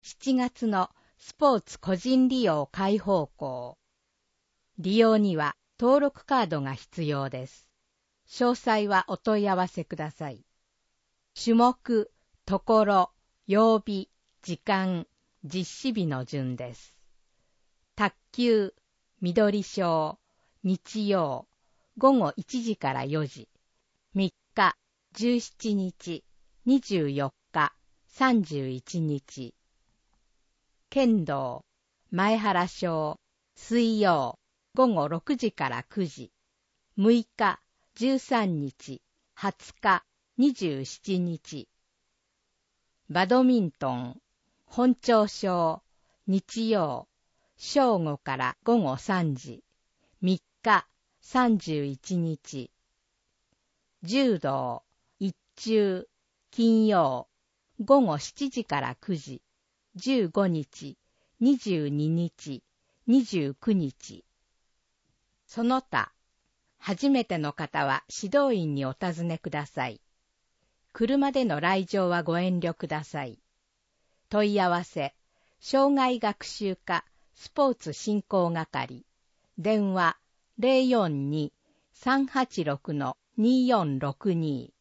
7月のスポーツ個人利用開放校。利用には登録カードが必要です。詳細はお問い合わせください。種目、ところ、曜日、時間、実施日の順です。卓球、緑章、日曜、午後1時から4時。3日、17日、24日、31日。剣道、前原章、水曜、午後6時から9時。6日、13日、20日、27日。バドミントン、本町章、日曜、正午から午後3時。3日、31日。柔道、一中、金曜、午後7時から9時。15日、22日、29日。その他、初めての方は指導員にお尋ねください。車での来場はご遠慮ください。問い合わせ、障害学習課スポーツ振興係、電話 042-386-2462